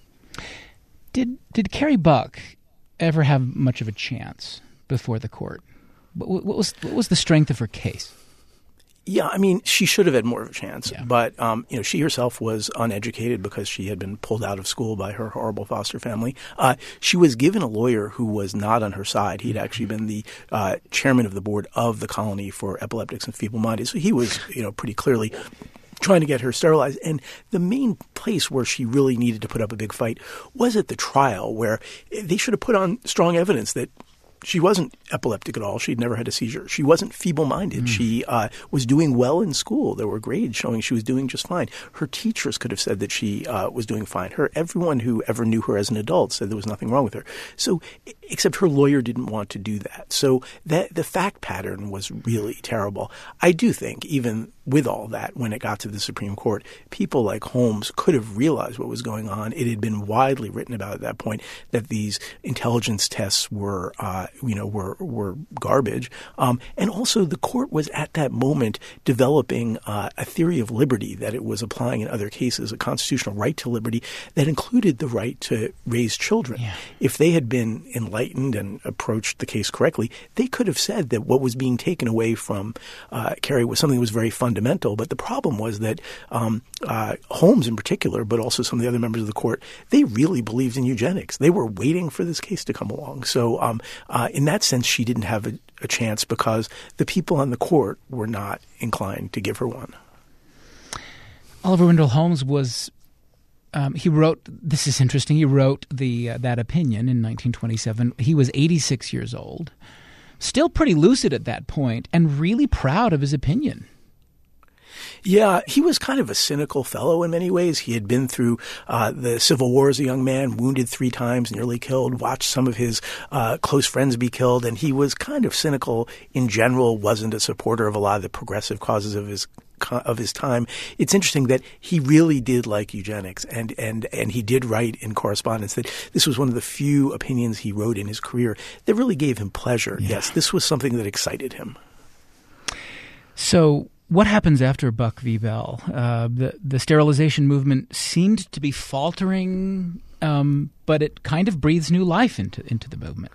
S1: Did did Carrie Buck ever have much of a chance before the court? What, what was what was the strength of her case?
S3: Yeah, I mean, she should have had more of a chance.
S1: Yeah.
S3: But, um, you know, she herself was uneducated because she had been pulled out of school by her horrible foster family. Uh, she was given a lawyer who was not on her side. He'd actually been the uh, chairman of the board of the Colony for Epileptics and Feeble-Minded. So he was, you know, pretty clearly trying to get her sterilized. And the main place where she really needed to put up a big fight was at the trial, where they should have put on strong evidence that she wasn't epileptic at all. She'd never had a seizure. She wasn't feeble-minded. Mm. She uh, was doing well in school. There were grades showing she was doing just fine. Her teachers could have said that she uh, was doing fine. Her everyone who ever knew her as an adult said there was nothing wrong with her. So, except her lawyer didn't want to do that. So that the fact pattern was really terrible. I do think even with all that, when it got to the Supreme Court, people like Holmes could have realized what was going on. It had been widely written about at that point that these intelligence tests were, uh, you know, were were garbage. Um, and also, the court was at that moment developing uh, a theory of liberty that it was applying in other cases, a constitutional right to liberty that included the right to raise children.
S1: Yeah.
S3: If they had been enlightened and approached the case correctly, they could have said that what was being taken away from uh, Carrie was something that was very fundamental. But the problem was that um, uh, Holmes in particular, but also some of the other members of the court, they really believed in eugenics. They were waiting for this case to come along. So um, uh, in that sense, she didn't have a, a chance because the people on the court were not inclined to give her one.
S1: Oliver Wendell Holmes was um, he wrote this is interesting. He wrote the uh, that opinion in nineteen twenty-seven. He was eighty-six years old, still pretty lucid at that point, and really proud of his opinion.
S3: Yeah, he was kind of a cynical fellow in many ways. He had been through uh, the Civil War as a young man, wounded three times, nearly killed, watched some of his uh, close friends be killed, and he was kind of cynical in general, wasn't a supporter of a lot of the progressive causes of his of his time. It's interesting that he really did like eugenics, and, and, and he did write in correspondence that this was one of the few opinions he wrote in his career that really gave him pleasure. Yeah. Yes, this was something that excited him.
S1: So what happens after Buck v. Bell? Uh, the, the sterilization movement seemed to be faltering, um, but it kind of breathes new life into, into the movement.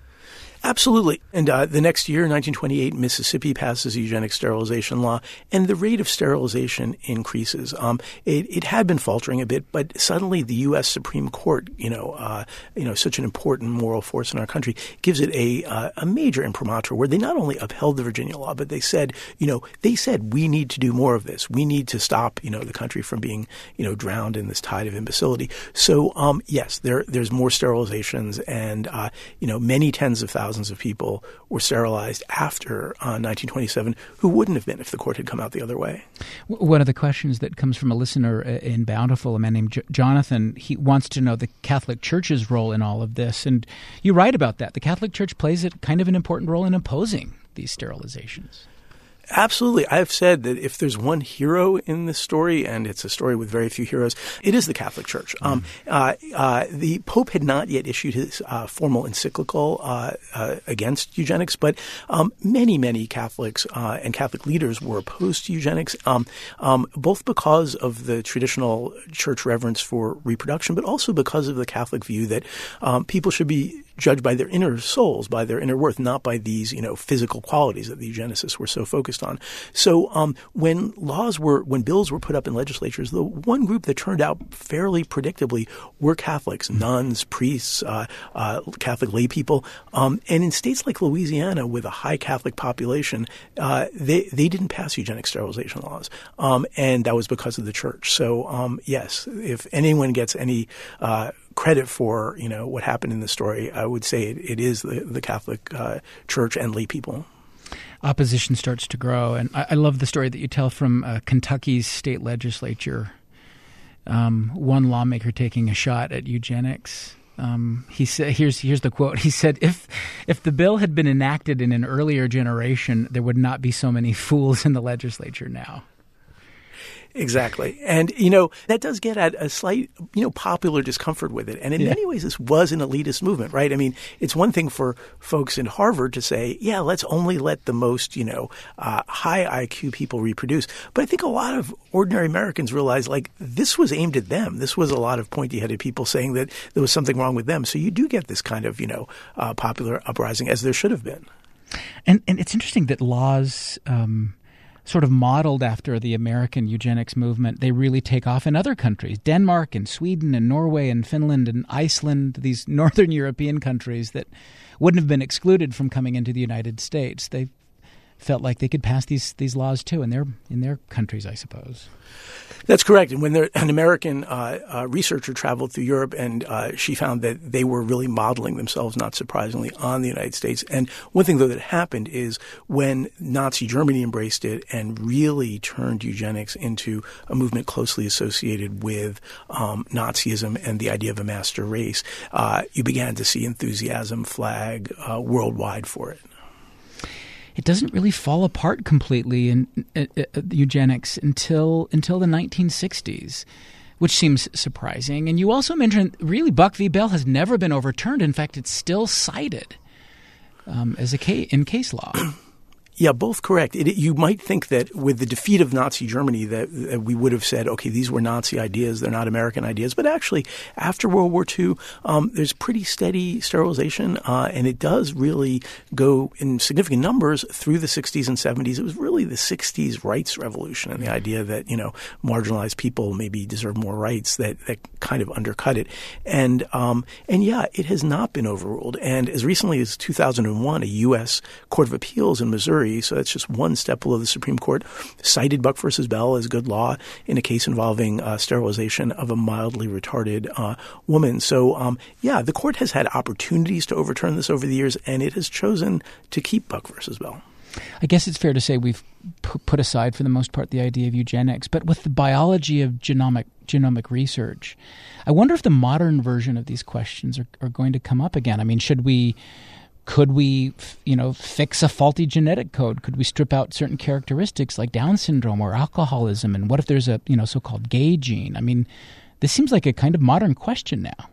S3: Absolutely. And uh, the next year, nineteen twenty-eight, Mississippi passes a eugenic sterilization law, and the rate of sterilization increases. Um, it, it had been faltering a bit, but suddenly the U S Supreme Court, you know, uh, you know, such an important moral force in our country, gives it a uh, a major imprimatur where they not only upheld the Virginia law, but they said, you know, they said we need to do more of this. We need to stop, you know, the country from being, you know, drowned in this tide of imbecility. So, um, yes, there there's more sterilizations, and uh, you know, many tens of thousands. Thousands of people were sterilized after uh, nineteen twenty-seven who wouldn't have been if the court had come out the other way.
S1: One of the questions that comes from a listener in Bountiful, a man named J- Jonathan, he wants to know the Catholic Church's role in all of this. And you write about that. The Catholic Church plays a kind of an important role in opposing these sterilizations.
S3: Absolutely. I've said that if there's one hero in this story, and it's a story with very few heroes, it is the Catholic Church. Mm. Um, uh, uh, the Pope had not yet issued his uh, formal encyclical uh, uh, against eugenics, but um, many, many Catholics uh, and Catholic leaders were opposed to eugenics, um, um, both because of the traditional church reverence for reproduction, but also because of the Catholic view that um, people should be judged by their inner souls, by their inner worth, not by these, you know, physical qualities that the eugenicists were so focused on. So um, when laws were, when bills were put up in legislatures, the one group that turned out fairly predictably were Catholics, nuns, priests, uh, uh, Catholic lay people. Um, and in states like Louisiana, with a high Catholic population, uh, they they didn't pass eugenic sterilization laws, um, and that was because of the church. So um, yes, if anyone gets any uh, credit for, you know, what happened in the story, I would say it, it is the, the Catholic uh, Church and lay people.
S1: Opposition starts to grow, and I, I love the story that you tell from uh, Kentucky's state legislature. Um, one lawmaker taking a shot at eugenics. Um, he said, "Here's here's the quote." He said, "If if the bill had been enacted in an earlier generation, there would not be so many fools in the legislature now."
S3: Exactly. And, you know, that does get at a slight, you know, popular discomfort with it. And in yeah. many ways, this was an elitist movement, right? I mean, it's one thing for folks in Harvard to say, yeah, let's only let the most, you know, uh, high I Q people reproduce. But I think a lot of ordinary Americans realize, like, this was aimed at them. This was a lot of pointy-headed people saying that there was something wrong with them. So you do get this kind of, you know, uh, popular uprising, as there should have been.
S1: And, and it's interesting that laws um sort of modeled after the American eugenics movement, they really take off in other countries. Denmark and Sweden and Norway and Finland and Iceland, these northern European countries that wouldn't have been excluded from coming into the United States. They felt like they could pass these these laws too in their in their countries, I suppose.
S3: That's correct. And when there, an American uh, uh, researcher traveled through Europe, and uh, she found that they were really modeling themselves, not surprisingly, on the United States. And one thing, though, that happened is when Nazi Germany embraced it and really turned eugenics into a movement closely associated with um, Nazism and the idea of a master race, uh, you began to see enthusiasm flag uh, worldwide for it.
S1: it doesn't really fall apart completely in uh, uh, eugenics until until the nineteen sixties, which seems surprising. And you also mentioned, really, Buck v. Bell has never been overturned. In fact, it's still cited um, as a case, in case law.
S3: Yeah, both correct. It, you might think that with the defeat of Nazi Germany that, that we would have said, okay, these were Nazi ideas, they're not American ideas. But actually, after World War Two, um, there's pretty steady sterilization, uh, and it does really go in significant numbers through the sixties and seventies. It was really the sixties rights revolution and the idea that, you know, marginalized people maybe deserve more rights that, that kind of undercut it. And, um, and yeah, it has not been overruled. And as recently as two thousand one, a U S Court of Appeals in Missouri, so that's just one step below the Supreme Court, cited Buck versus Bell as good law in a case involving uh, sterilization of a mildly retarded uh, woman. So, um, yeah, the court has had opportunities to overturn this over the years, and it has chosen to keep Buck versus Bell.
S1: I guess it's fair to say we've p- put aside, for the most part, the idea of eugenics. But with the biology of genomic genomic research, I wonder if the modern version of these questions are, are going to come up again. I mean, should we... Could we, you know, fix a faulty genetic code? Could we strip out certain characteristics like Down syndrome or alcoholism? And what if there's a, you know, so-called gay gene? I mean, this seems like a kind of modern question now.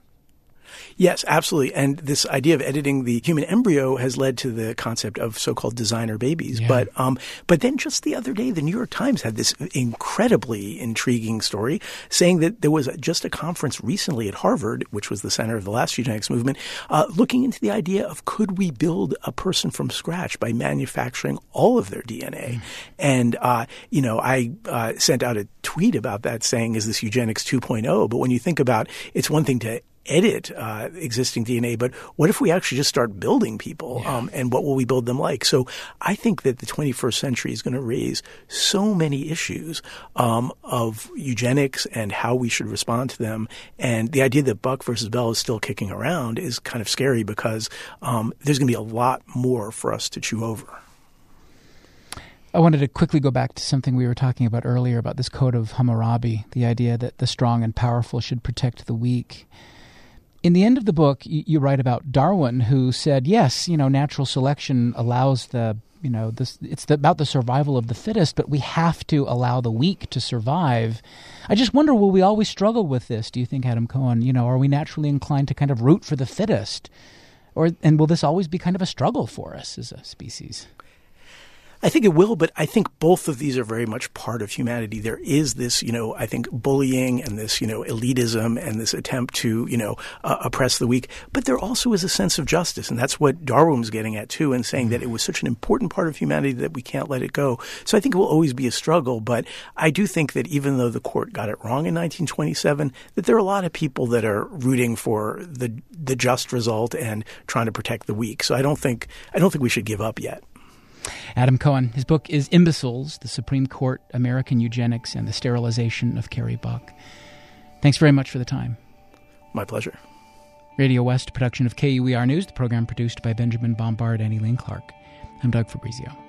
S3: Yes, absolutely. And this idea of editing the human embryo has led to the concept of so-called designer babies. Yeah. But um, but then just the other day, the New York Times had this incredibly intriguing story saying that there was just a conference recently at Harvard, which was the center of the last eugenics movement, uh, looking into the idea of could we build a person from scratch by manufacturing all of their D N A? Mm. And, uh, you know, I uh, sent out a tweet about that saying, is this eugenics two point oh? But when you think about it's one thing to edit uh, existing D N A, but what if we actually just start building people? Yeah. Um, and what will we build them like? So I think that the twenty-first century is going to raise so many issues um, of eugenics and how we should respond to them. And the idea that Buck versus Bell is still kicking around is kind of scary because um, there's going to be a lot more for us to chew over.
S1: I wanted to quickly go back to something we were talking about earlier about this code of Hammurabi, the idea that the strong and powerful should protect the weak. In the end of the book, you write about Darwin, who said, yes, you know, natural selection allows the, you know, this, it's the, about the survival of the fittest, but we have to allow the weak to survive. I just wonder, will we always struggle with this, do you think, Adam Cohen? You know, are we naturally inclined to kind of root for the fittest? Or, and will this always be kind of a struggle for us as a species?
S3: I think it will, but I think both of these are very much part of humanity. There is this, you know, I think bullying and this, you know, elitism and this attempt to, you know, uh, oppress the weak. But there also is a sense of justice. And that's what Darwin was getting at, too, and saying that it was such an important part of humanity that we can't let it go. So I think it will always be a struggle. But I do think that even though the court got it wrong in nineteen twenty-seven, that there are a lot of people that are rooting for the the just result and trying to protect the weak. So I don't think I don't think we should give up yet.
S1: Adam Cohen. His book is Imbeciles, The Supreme Court, American Eugenics, and the Sterilization of Carrie Buck. Thanks very much for the time.
S3: My pleasure.
S1: Radio West, production of K U E R News, the program produced by Benjamin Bombard and Elaine Clark. I'm Doug Fabrizio.